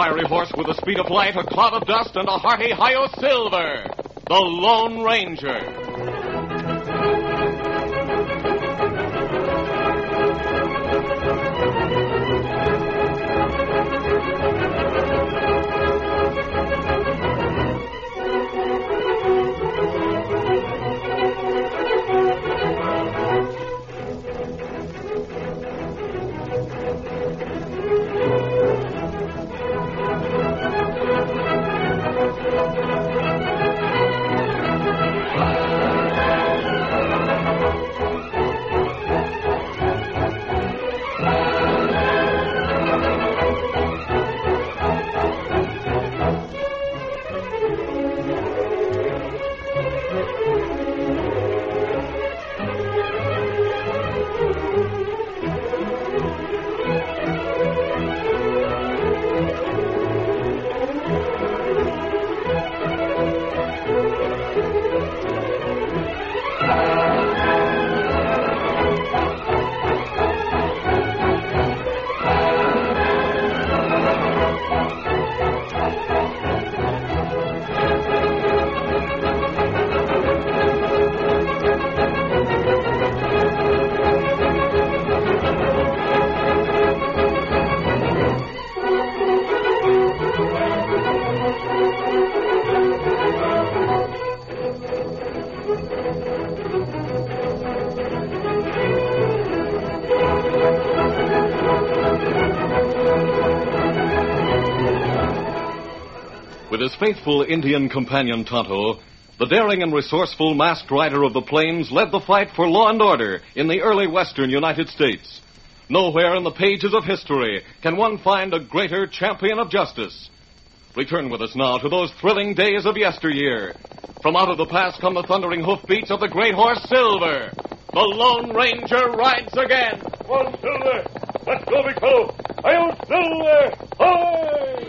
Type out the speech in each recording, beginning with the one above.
fiery horse with the speed of light, a cloud of dust, and a hearty Hi-Yo Silver, the Lone Ranger. With his faithful Indian companion Tonto, the daring and resourceful masked rider of the plains led the fight for law and order in the early western United States. Nowhere in the pages of history can one find a greater champion of justice. Return with us now to those thrilling days of yesteryear. From out of the past come the thundering hoofbeats of the great horse Silver. The Lone Ranger rides again. Come on, Silver. Let's go, big fellow. Hi-Yo Silver! Hi!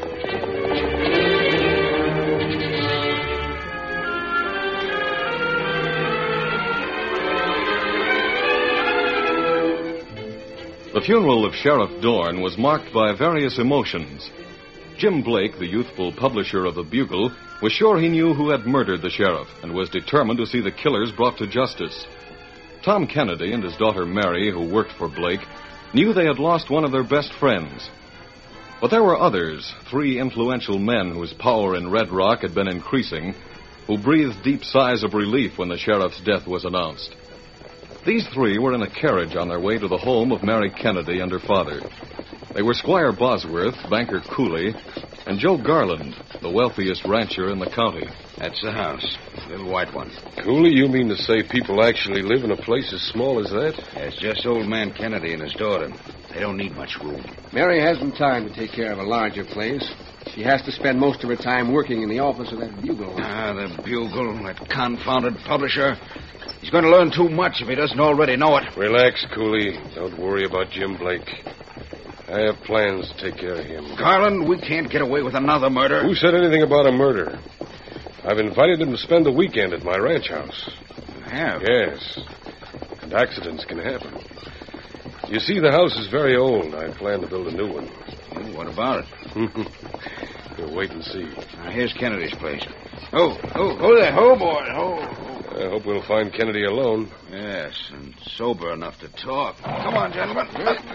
The funeral of Sheriff Dorn was marked by various emotions. Jim Blake, the youthful publisher of the Bugle, was sure he knew who had murdered the sheriff and was determined to see the killers brought to justice. Tom Kennedy and his daughter Mary, who worked for Blake, knew they had lost one of their best friends. But there were others, 3 influential men whose power in Red Rock had been increasing, who breathed deep sighs of relief when the sheriff's death was announced. These 3 were in a carriage on their way to the home of Mary Kennedy and her father. They were Squire Bosworth, banker Cooley, and Joe Garland, the wealthiest rancher in the county. That's the house, the little white one. Cooley, you mean to say people actually live in a place as small as that? It's just old man Kennedy and his daughter. They don't need much room. Mary hasn't time to take care of a larger place. She has to spend most of her time working in the office of that Bugle. Ah, the Bugle, that confounded publisher. He's going to learn too much if he doesn't already know it. Relax, Cooley. Don't worry about Jim Blake. I have plans to take care of him. Garland, we can't get away with another murder. Who said anything about a murder? I've invited him to spend the weekend at my ranch house. You have? Yes. And accidents can happen. You see, the house is very old. I plan to build a new one. Well, what about it? You'll wait and see. Now, here's Kennedy's place. Oh, there. Oh, boy. Oh. I hope we'll find Kennedy alone. Yes, and sober enough to talk. Come on, gentlemen.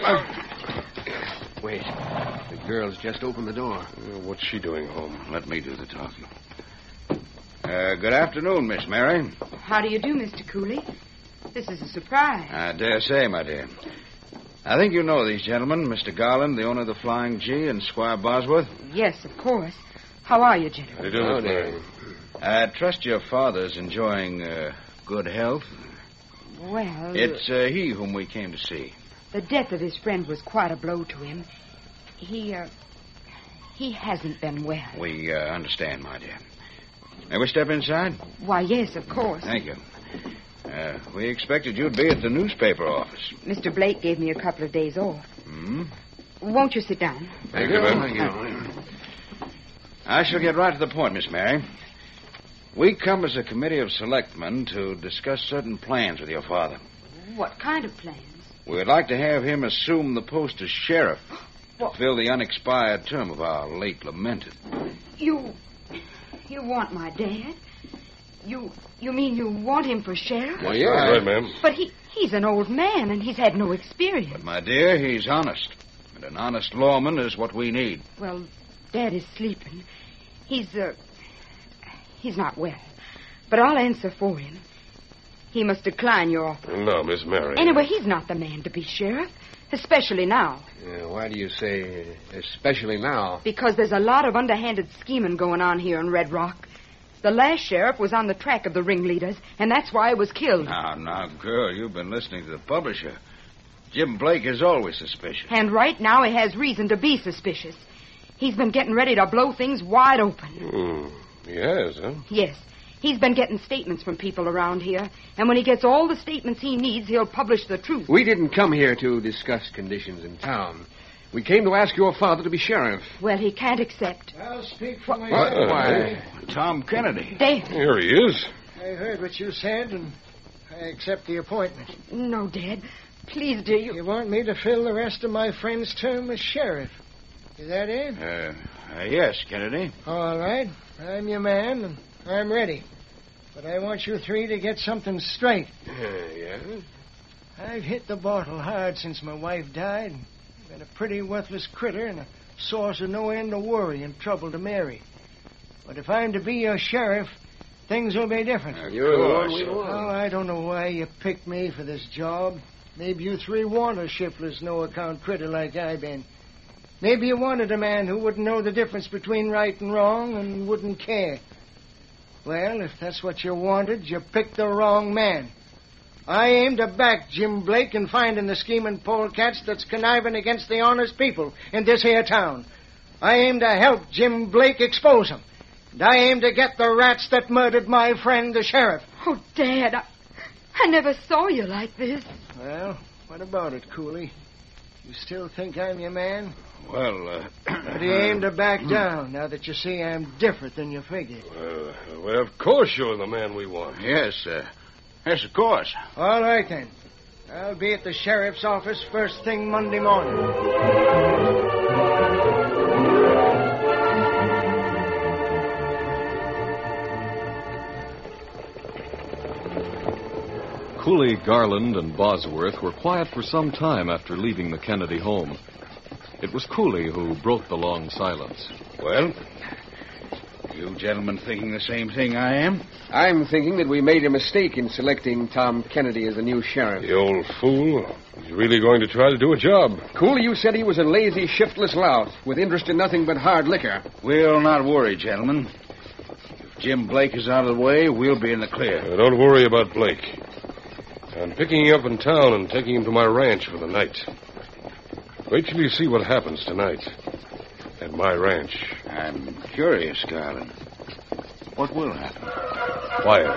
Wait. The girl's just opened the door. What's she doing home? Let me do the talking. Good afternoon, Miss Mary. How do you do, Mr. Cooley? This is a surprise. I dare say, my dear. I think you know these gentlemen, Mr. Garland, the owner of the Flying G, and Squire Bosworth. Yes, of course. How are you, gentlemen? How do you do, Miss Mary? I trust your father's enjoying good health. Well... It's he whom we came to see. The death of his friend was quite a blow to him. He hasn't been well. We understand, my dear. May we step inside? Why, yes, of course. Thank you. We expected you'd be at the newspaper office. Mr. Blake gave me a couple of days off. Hmm? Won't you sit down? Thank you. Thank you. I shall get right to the point, Miss Mary. We come as a committee of selectmen to discuss certain plans with your father. What kind of plans? We'd like to have him assume the post of sheriff. to fill the unexpired term of our late lamented. You want my dad? You mean you want him for sheriff? Well, yeah. Right, ma'am. But he's an old man, and he's had no experience. But, my dear, he's honest. And an honest lawman is what we need. Well, Dad is sleeping. He's not well. But I'll answer for him. He must decline your offer. No, Miss Mary. Anyway, he's not the man to be sheriff, especially now. Why do you say especially now? Because there's a lot of underhanded scheming going on here in Red Rock. The last sheriff was on the track of the ringleaders, and that's why he was killed. Now, girl, you've been listening to the publisher. Jim Blake is always suspicious. And right now he has reason to be suspicious. He's been getting ready to blow things wide open. He has, huh? Yes. He's been getting statements from people around here, and when he gets all the statements he needs, he'll publish the truth. We didn't come here to discuss conditions in town. We came to ask your father to be sheriff. Well, he can't accept. I'll speak for myself. myself. Why? Tom Kennedy. Dad. Here he is. I heard what you said, and I accept the appointment. No, Dad. Please, dear, You want me to fill the rest of my friend's term as sheriff. Is that it? Yes, Kennedy. All right. I'm your man, and I'm ready. But I want you three to get something straight. Yeah? I've hit the bottle hard since my wife died. Been a pretty worthless critter and a source of no end of worry and trouble to Mary. But if I'm to be your sheriff, things will be different. You're the one we Oh, want. I don't know why you picked me for this job. Maybe you three want a shiftless, no-account critter like I been. Maybe you wanted a man who wouldn't know the difference between right and wrong and wouldn't care. Well, if that's what you wanted, you picked the wrong man. I aim to back Jim Blake in finding the scheming polecats that's conniving against the honest people in this here town. I aim to help Jim Blake expose them. And I aim to get the rats that murdered my friend, the sheriff. Oh, Dad, I never saw you like this. Well, what about it, Cooley? You still think I'm your man? Well, Or do you aim to back down now that you see I'm different than you figured? Well, of course you're the man we want. Yes, yes, of course. All right, then. I'll be at the sheriff's office first thing Monday morning. Cooley, Garland, and Bosworth were quiet for some time after leaving the Kennedy home. It was Cooley who broke the long silence. Well, you gentlemen thinking the same thing I am? I'm thinking that we made a mistake in selecting Tom Kennedy as the new sheriff. The old fool. He's really going to try to do a job. Cooley, you said he was a lazy, shiftless lout with interest in nothing but hard liquor. We'll not worry, gentlemen. If Jim Blake is out of the way, we'll be in the clear. Don't worry about Blake. I'm picking him up in town and taking him to my ranch for the night. Wait till you see what happens tonight at my ranch. I'm curious, Garland. What will happen? Fire.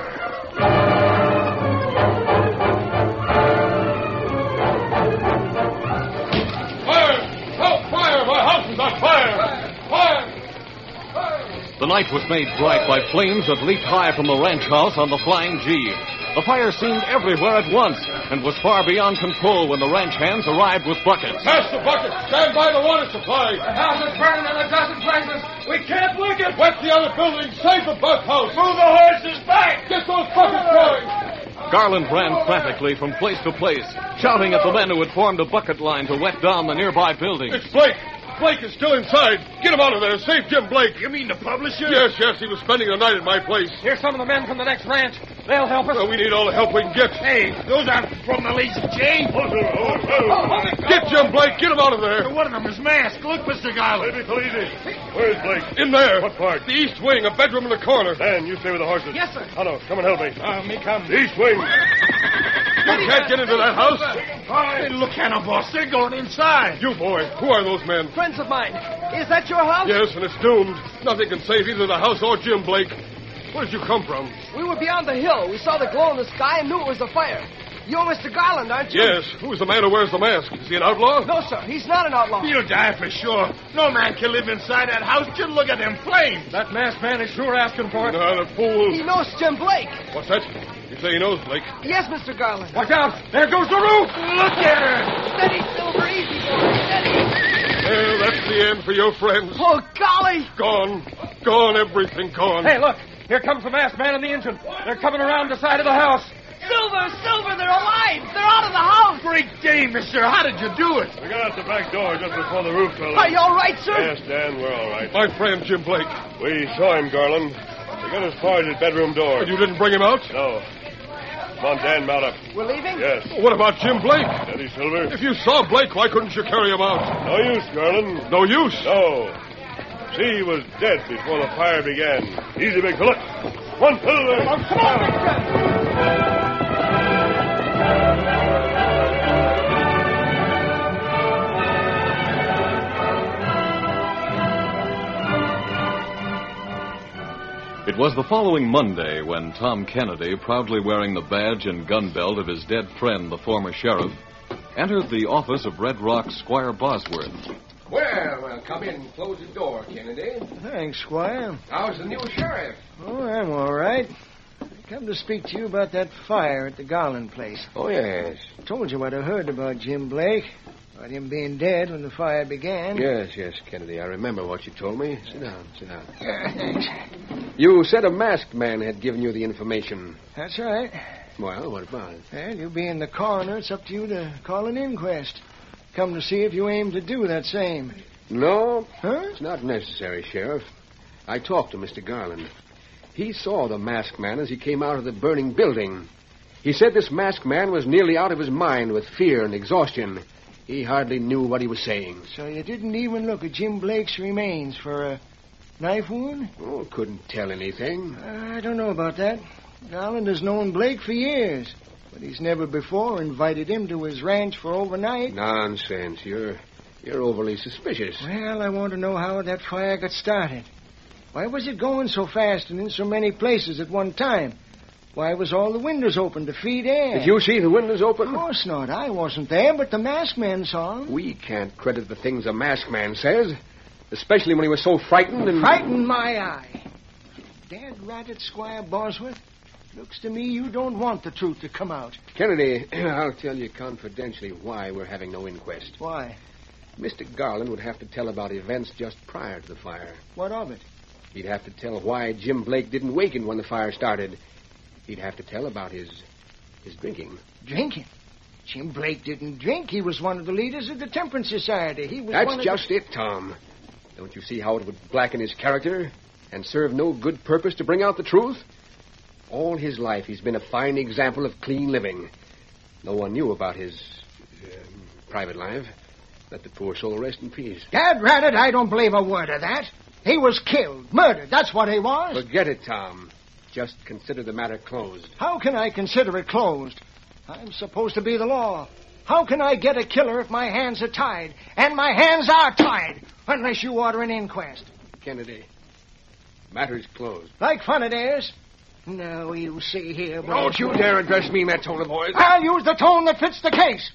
Fire! Help! Fire! My house is on fire! Fire! The night was made bright by flames that leaped high from the ranch house on the Flying G. The fire seemed everywhere at once and was far beyond control when the ranch hands arrived with buckets. Pass the bucket! Stand by the water supply! The house is burning in a dozen places. We can't work it. Wet the other buildings! Save the bunkhouse! Move the horses back. Get those buckets going! Garland ran frantically from place to place, shouting at the men who had formed a bucket line to wet down the nearby buildings. It's Blake! Blake is still inside. Get him out of there. Save Jim Blake. You mean the publisher? Yes, he was spending the night at my place. Here's some of the men from the next ranch. They'll help us. Well, we need all the help we can get. Hey, those aren't from the Lazy J. Get Jim Blake. Get him out of there. One of them is masked. Look, Mr. Garland. Where's Blake? In there. What part? The east wing, a bedroom in the corner. Dan, you stay with the horses. Yes, sir. Otto, come and help me. Me come. The east wing. You can't get into that house. Hey, look, Hannah, boss. They're going inside. You, boy. Who are those men? Friends of mine. Is that your house? Yes, and it's doomed. Nothing can save either the house or Jim Blake. Where did you come from? We were beyond the hill. We saw the glow in the sky and knew it was a fire. You're Mr. Garland, aren't you? Yes. Who's the man who wears the mask? Is he an outlaw? No, sir. He's not an outlaw. He'll die for sure. No man can live inside that house. Just look at them flames. That masked man is sure asking for it. No, the fool. He knows Jim Blake. What's that? You say he knows Blake? Yes, Mr. Garland. Watch out. There goes the roof. Look at her. Steady, Silver. Easy, boy. Steady. Well, again for your friends. Oh, golly! Gone. Gone, everything gone. Hey, look. Here comes the masked man and the engine. They're coming around the side of the house. Silver, they're alive. They're out of the house. Great day, mister. How did you do it? We got out the back door just before the roof fell in. Are you all right, sir? Yes, Dan, we're all right. My friend, Jim Blake. We saw him, Garland. We got as far as his bedroom door. And you didn't bring him out? No. Come on, Dan, mount up. We're leaving? Yes. What about Jim Blake? Steady, Silver. If you saw Blake, why couldn't you carry him out? No use, Garland. No use? No. See, he was dead before the fire began. Easy, big fella. One, Silver. Come on, Victor. It was the following Monday when Tom Kennedy, proudly wearing the badge and gun belt of his dead friend, the former sheriff, entered the office of Red Rock's Squire Bosworth. Well, come in and close the door, Kennedy. Thanks, Squire. How's the new sheriff? Oh, I'm all right. I come to speak to you about that fire at the Garland place. Oh, yes. Told you what I heard about Jim Blake. About him being dead when the fire began. Yes, Kennedy. I remember what you told me. Sit down. Thanks. You said a masked man had given you the information. That's right. Well, what about it? Well, you being the coroner, it's up to you to call an inquest. Come to see if you aim to do that same. No, Huh? it's not necessary, Sheriff. I talked to Mr. Garland. He saw the masked man as he came out of the burning building. He said this masked man was nearly out of his mind with fear and exhaustion. He hardly knew what he was saying. So you didn't even look at Jim Blake's remains for a knife wound? Oh, couldn't tell anything. I don't know about that. Garland has known Blake for years, but he's never before invited him to his ranch for overnight. Nonsense. You're overly suspicious. Well, I want to know how that fire got started. Why was it going so fast and in so many places at one time? Why was all the windows open to feed air? Did you see the windows open? Of course not. I wasn't there, but the masked man saw him. We can't credit the things a masked man says, especially when he was so frightened and... Frightened my eye. Dad rat it, Squire Bosworth. Looks to me you don't want the truth to come out. Kennedy, I'll tell you confidentially why we're having no inquest. Why? Mr. Garland would have to tell about events just prior to the fire. What of it? He'd have to tell why Jim Blake didn't waken when the fire started. He'd have to tell about his drinking. Drinking? Jim Blake didn't drink. He was one of the leaders of the Temperance Society. He was That's one of just it, Tom. Don't you see how it would blacken his character and serve no good purpose to bring out the truth? All his life he's been a fine example of clean living. No one knew about his private life. Let the poor soul rest in peace. Dad rat it, I don't believe a word of that. He was killed, murdered. That's what he was. Forget it, Tom. Just consider the matter closed. How can I consider it closed? I'm supposed to be the law. How can I get a killer if my hands are tied? And my hands are tied, unless you order an inquest. Kennedy, matter's closed. Like fun it is. Now, you see here, boy. Don't you dare address me in that tone of voice. I'll use the tone that fits the case.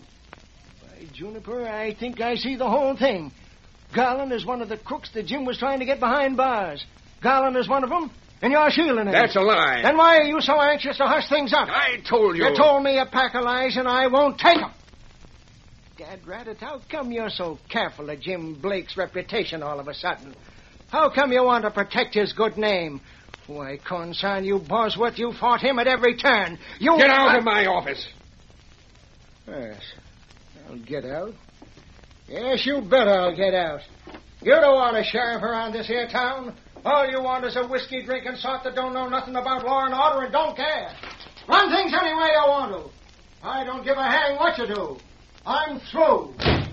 By Juniper, I think I see the whole thing. Garland is one of the crooks that Jim was trying to get behind bars. Garland is one of them, and you're shielding him. That's a lie. Then why are you so anxious to hush things up? I told you. You told me a pack of lies, and I won't take them. Dad rat it, how come you're so careful of Jim Blake's reputation all of a sudden? How come you want to protect his good name? Why, consign you, Bosworth, you fought him at every turn. You... Get out of my office. Yes, I'll get out. Yes, you bet I'll get out. You don't want a sheriff around this here town. All you want is a whiskey-drinking sort that don't know nothing about law and order and don't care. Run things any way you want to. I don't give a hang what you do. I'm through.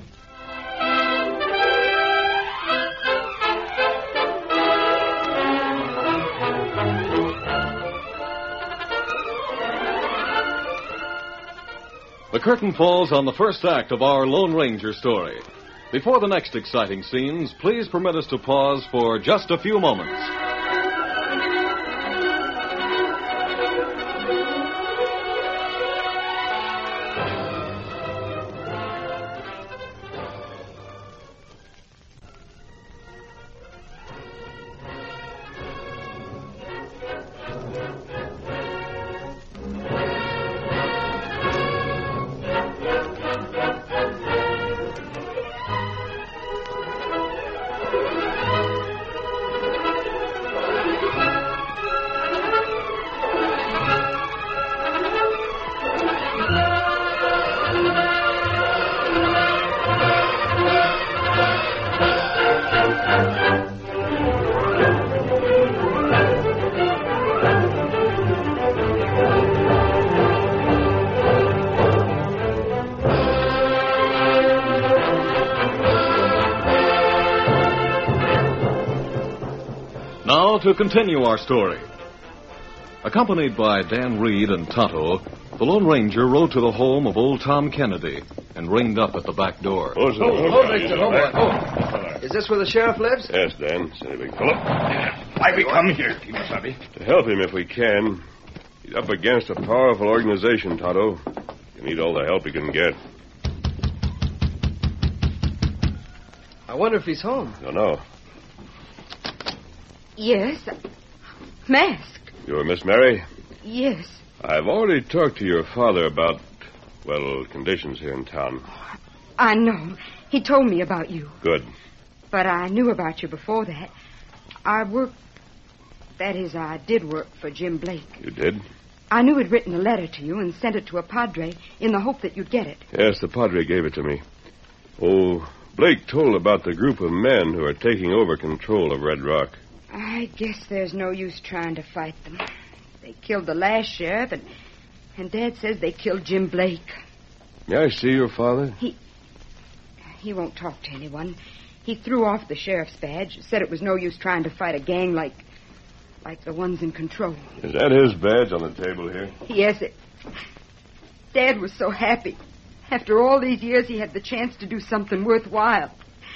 The curtain falls on the first act of our Lone Ranger story. Before the next exciting scenes, please permit us to pause for just a few moments. Now to continue our story. Accompanied by Dan Reed and Tonto, the Lone Ranger rode to the home of old Tom Kennedy and reined up at the back door. Is this where the sheriff lives? Yes, Dan. Steady, big fella. Why we come here, Kimasabi? To help him if we can. He's up against a powerful organization, Tonto. You need all the help he can get. I wonder if he's home. Don't know. Yes. Mask. You're Miss Mary? Yes. I've already talked to your father about, conditions here in town. I know. He told me about you. Good. But I knew about you before that. I did work for Jim Blake. You did? I knew he'd written a letter to you and sent it to a padre in the hope that you'd get it. Yes, the padre gave it to me. Oh, Blake told about the group of men who are taking over control of Red Rock. I guess there's no use trying to fight them. They killed the last sheriff, and Dad says they killed Jim Blake. May I see your father? He won't talk to anyone. He threw off the sheriff's badge, said it was no use trying to fight a gang like the ones in control. Is that his badge on the table here? Yes, Dad was so happy. After all these years, he had the chance to do something worthwhile.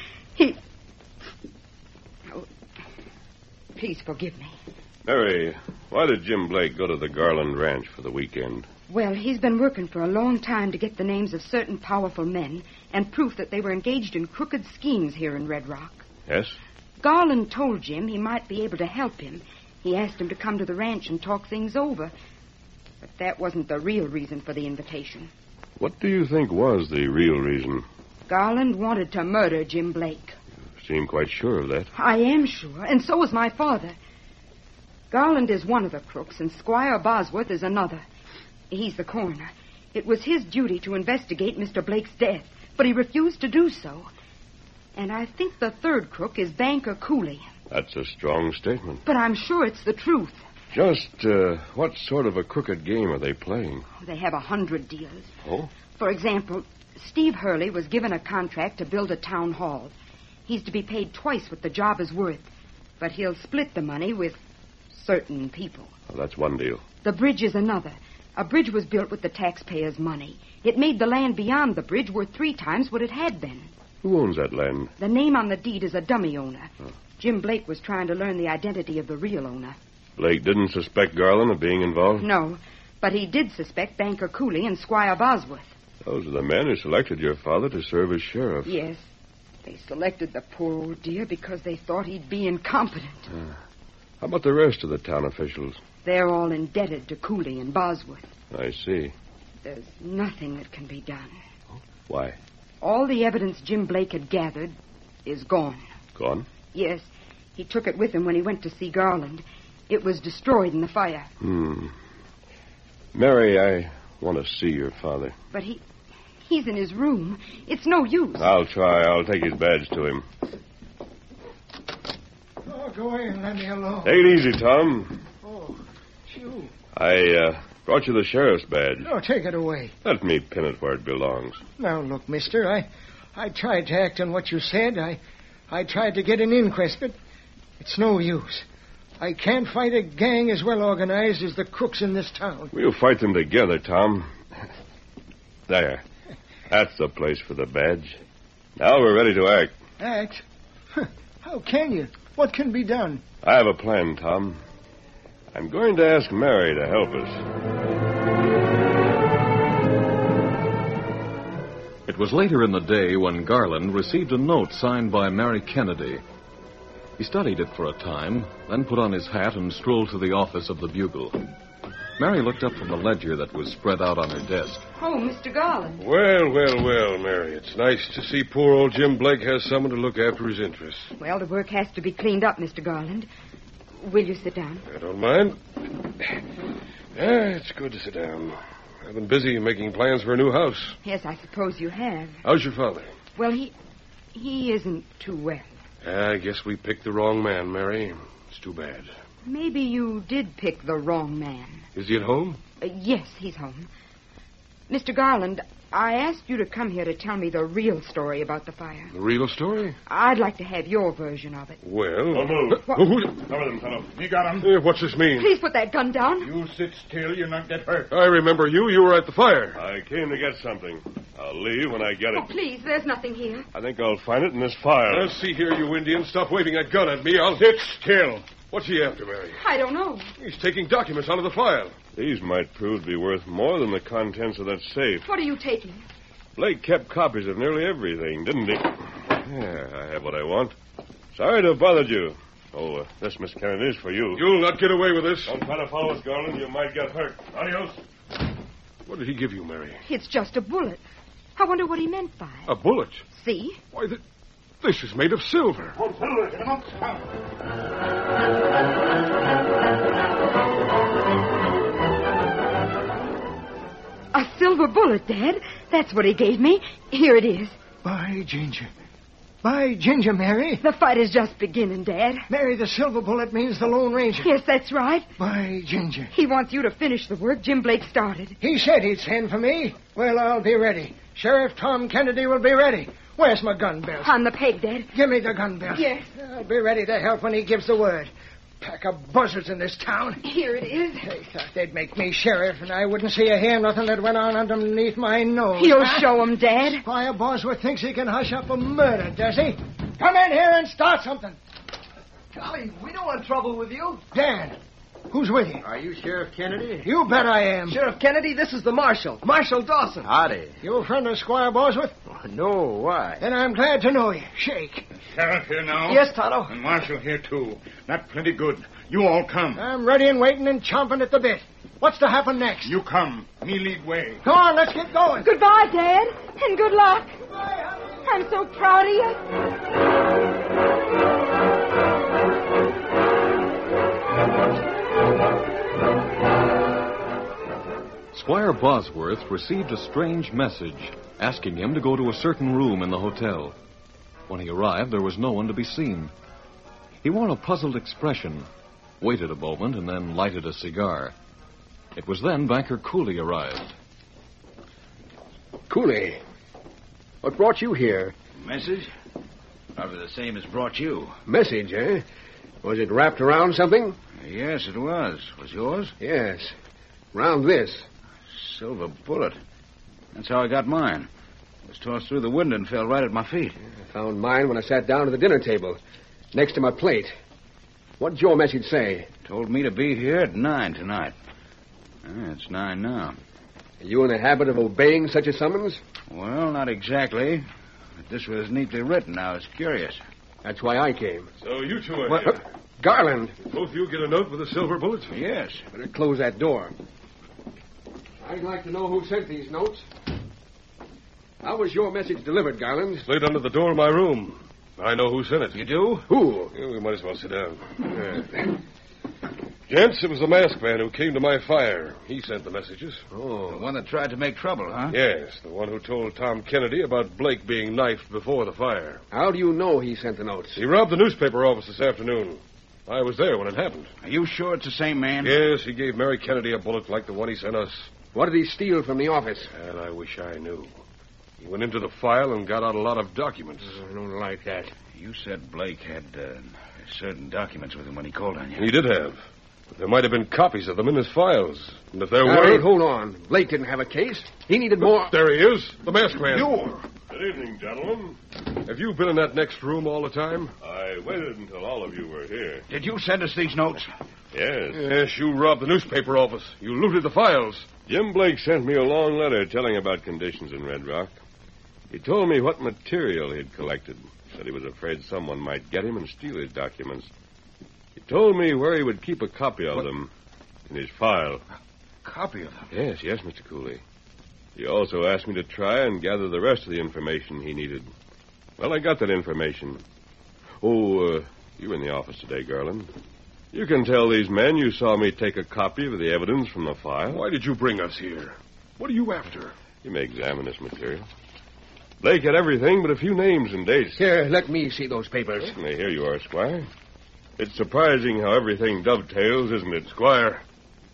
Please forgive me. Mary, why did Jim Blake go to the Garland Ranch for the weekend? Well, he's been working for a long time to get the names of certain powerful men and proof that they were engaged in crooked schemes here in Red Rock. Yes? Garland told Jim he might be able to help him. He asked him to come to the ranch and talk things over. But that wasn't the real reason for the invitation. What do you think was the real reason? Garland wanted to murder Jim Blake. You seem quite sure of that. I am sure, and so is my father. Garland is one of the crooks, and Squire Bosworth is another. He's the coroner. It was his duty to investigate Mr. Blake's death, but he refused to do so. And I think the third crook is Banker Cooley. That's a strong statement. But I'm sure it's the truth. Just what sort of a crooked game are they playing? They have 100 deals. Oh? For example, Steve Hurley was given a contract to build a town hall. He's to be paid twice what the job is worth, but he'll split the money with certain people. Oh, that's one deal. The bridge is another. A bridge was built with the taxpayers' money. It made the land beyond the bridge worth 3 times what it had been. Who owns that land? The name on the deed is a dummy owner. Oh. Jim Blake was trying to learn the identity of the real owner. Blake didn't suspect Garland of being involved? No, but he did suspect Banker Cooley and Squire Bosworth. Those are the men who selected your father to serve as sheriff. Yes. They selected the poor old dear because they thought he'd be incompetent. How about the rest of the town officials? They're all indebted to Cooley and Bosworth. I see. There's nothing that can be done. Why? All the evidence Jim Blake had gathered is gone. Gone? Yes. He took it with him when he went to see Garland. It was destroyed in the fire. Mary, I want to see your father. But he's in his room. It's no use. I'll try. I'll take his badge to him. Oh, go away and let me alone. Take it easy, Tom. Oh, it's you. I brought you the sheriff's badge. No, take it away. Let me pin it where it belongs. Now, look, mister, I tried to act on what you said. I tried to get an inquest, but it's no use. I can't fight a gang as well organized as the crooks in this town. We'll fight them together, Tom. There. That's the place for the badge. Now we're ready to act. Act? How can you? What can be done? I have a plan, Tom. I'm going to ask Mary to help us. It was later in the day when Garland received a note signed by Mary Kennedy. He studied it for a time, then put on his hat and strolled to the office of the Bugle. Mary looked up from the ledger that was spread out on her desk. Oh, Mr. Garland. Well, Mary. It's nice to see poor old Jim Blake has someone to look after his interests. Well, the work has to be cleaned up, Mr. Garland. Will you sit down? I don't mind. It's good to sit down. I've been busy making plans for a new house. Yes, I suppose you have. How's your father? Well, he isn't too well. I guess we picked the wrong man, Mary. It's too bad. Maybe you did pick the wrong man. Is he at home? Yes, he's home. Mr. Garland, I asked you to come here to tell me the real story about the fire. The real story? I'd like to have your version of it. Well... Don't move. Cover them, fellow. You got him. What's this mean? Please put that gun down. You sit still. You'll not get hurt. I remember you. You were at the fire. I came to get something. I'll leave when I get it. Oh, please, there's nothing here. I think I'll find it in this file. See here, you Indian. Stop waving that gun at me. I'll... Sit still. What's he after, Mary? I don't know. He's taking documents out of the file. These might prove to be worth more than the contents of that safe. What are you taking? Blake kept copies of nearly everything, didn't he? Yeah, I have what I want. Sorry to have bothered you. Oh, this, Miss Kennedy, is for you. You'll not get away with this. Don't try to follow us, Garland. You might get hurt. Adios. What did he give you, Mary? It's just a bullet. I wonder what he meant by it. A bullet? See? Why, this is made of silver. A silver bullet, Dad. That's what he gave me. Here it is. By Ginger. By Ginger, Mary. The fight is just beginning, Dad. Mary, the silver bullet means the Lone Ranger. Yes, that's right. By Ginger. He wants you to finish the work Jim Blake started. He said he'd send for me. Well, I'll be ready. Sheriff Tom Kennedy will be ready. Where's my gun belt? On the peg, Dad. Give me the gun belt. Yes. I'll be ready to help when he gives the word. Pack of buzzards in this town. Here it is. They thought they'd make me sheriff, and I wouldn't see or hear nothing that went on underneath my nose. You'll show him, Dad. Squire Bosworth thinks he can hush up a murder, does he? Come in here and start something. Golly, we don't want trouble with you. Dan, who's with you? Are you Sheriff Kennedy? You bet I am. Sheriff Kennedy, this is the Marshal. Marshal Dawson. Howdy. You a friend of Squire Bosworth? No, why? Then I'm glad to know you. Shake. Sheriff here now? Yes, Tonto. And Marshal here, too. Not plenty good. You all come. I'm ready and waiting and chomping at the bit. What's to happen next? You come. Me lead way. Come on, let's get going. Goodbye, Dad. And good luck. Goodbye, honey. I'm so proud of you. Squire Bosworth received a strange message asking him to go to a certain room in the hotel. When he arrived, there was no one to be seen. He wore a puzzled expression, waited a moment, and then lighted a cigar. It was then Banker Cooley arrived. Cooley, what brought you here? Message? Probably the same as brought you. Message, eh? Was it wrapped around something? Yes, it was. Was yours? Yes. Round this. Silver bullet. That's how I got mine. It was tossed through the window and fell right at my feet. I found mine when I sat down at the dinner table, next to my plate. What'd your message say? Told me to be here at 9 tonight. It's 9 now. Are you in the habit of obeying such a summons? Well, not exactly. But this was neatly written. I was curious. That's why I came. So you two are here. Garland. Both of you get a note with a silver bullet? Yes. Better close that door. I'd like to know who sent these notes. How was your message delivered, Garland? It's laid under the door of my room. I know who sent it. You do? Who? Yeah, we might as well sit down. Gents, it was the masked man who came to my fire. He sent the messages. Oh. The one that tried to make trouble, huh? Yes, the one who told Tom Kennedy about Blake being knifed before the fire. How do you know he sent the notes? He robbed the newspaper office this afternoon. I was there when it happened. Are you sure it's the same man? Yes, he gave Mary Kennedy a bullet like the one he sent us. What did he steal from the office? And I wish I knew. He went into the file and got out a lot of documents. I don't like that. You said Blake had certain documents with him when he called on you. He did have. But there might have been copies of them in his files. And if there Now, were... hold on. Blake didn't have a case. He needed more. There he is, the masked man. Good evening, gentlemen. Have you been in that next room all the time? I waited until all of you were here. Did you send us these notes? Yes. Yes, you robbed the newspaper office. You looted the files. Jim Blake sent me a long letter telling about conditions in Red Rock. He told me what material he'd collected. Said he was afraid someone might get him and steal his documents. He told me where he would keep a copy of them in his file. Copy of them? Yes, Mr. Cooley. He also asked me to try and gather the rest of the information he needed. Well, I got that information. Oh, you were in the office today, Garland. You can tell these men you saw me take a copy of the evidence from the file. Why did you bring us here? What are you after? You may examine this material. Blake had everything but a few names and dates. Here, let me see those papers. Certainly, here you are, Squire. It's surprising how everything dovetails, isn't it? Squire,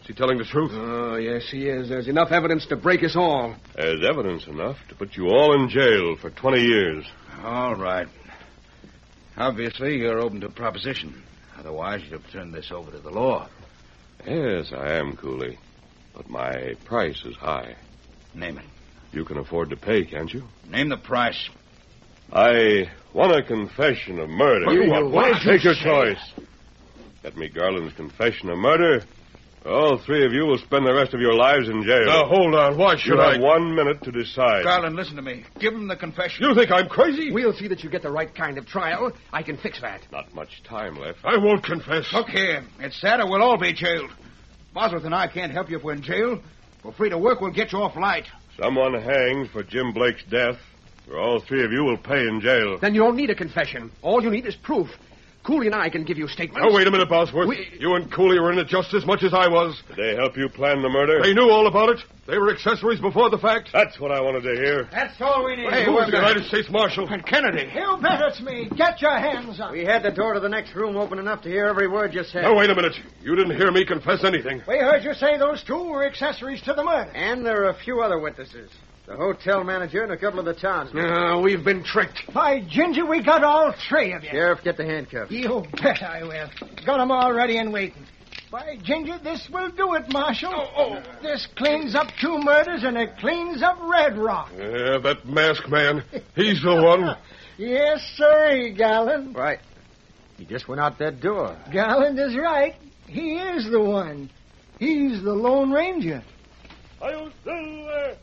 Is he telling the truth? Oh, yes, he is. There's enough evidence to break us all. There's evidence enough to put you all in jail for 20 years. All right. Obviously, you're open to proposition. Otherwise, you'd have turned this over to the law. Yes, I am, Cooley. But my price is high. Name it. You can afford to pay, can't you? Name the price. I want a confession of murder. What? Take your choice. Get me Garland's confession of murder. All three of you will spend the rest of your lives in jail. Now, hold on. Why You should I? have 1 minute to decide. Garland, listen to me. Give him the confession. You think I'm crazy? We'll see that you get the right kind of trial. I can fix that. Not much time left. I won't confess. Look here. It's sad or we'll all be jailed. Bosworth and I can't help you if we're in jail. If we're free to work, we'll get you off light. Someone hangs for Jim Blake's death, or all three of you will pay in jail. Then you don't need a confession. All you need is proof. Cooley and I can give you statements. Now, wait a minute, Bosworth. You and Cooley were in it just as much as I was. Did they help you plan the murder? They knew all about it. They were accessories before the fact. That's what I wanted to hear. That's all we need. Hey, Who's the United States Marshal? And Kennedy. You bet it's me. Get your hands up. We had the door to the next room open enough to hear every word you said. Now, wait a minute. You didn't hear me confess anything. We heard you say those two were accessories to the murder. And there are a few other witnesses. The hotel manager and a couple of the townsmen. We've been tricked. By ginger, we got all three of you. Sheriff, get the handcuffs. You bet I will. Got 'em all ready and waiting. By ginger, this will do it, Marshal. This cleans up 2 murders and it cleans up Red Rock. Yeah, that masked man. He's the one. Yes, sir, Garland. Right. He just went out that door. Garland is right. He is the one. He's the Lone Ranger. I'll Silver!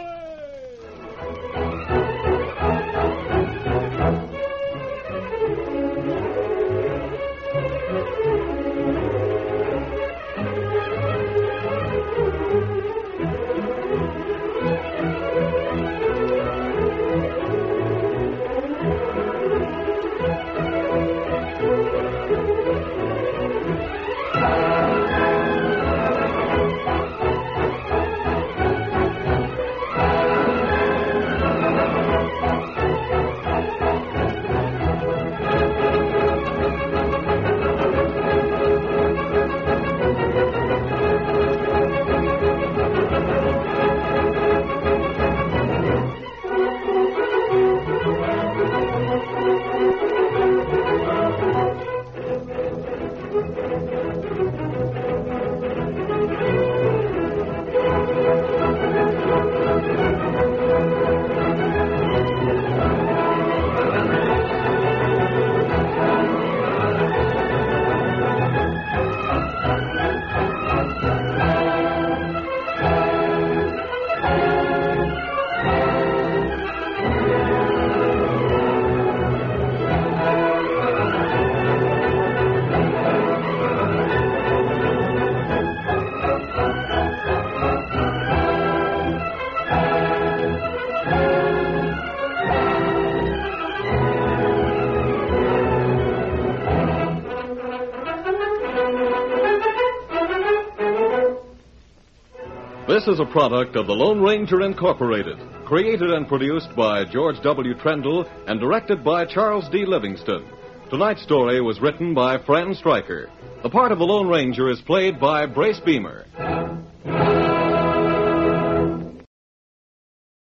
This is a product of the Lone Ranger Incorporated, created and produced by George W. Trendle and directed by Charles D. Livingston. Tonight's story was written by Fran Stryker. The part of the Lone Ranger is played by Brace Beamer.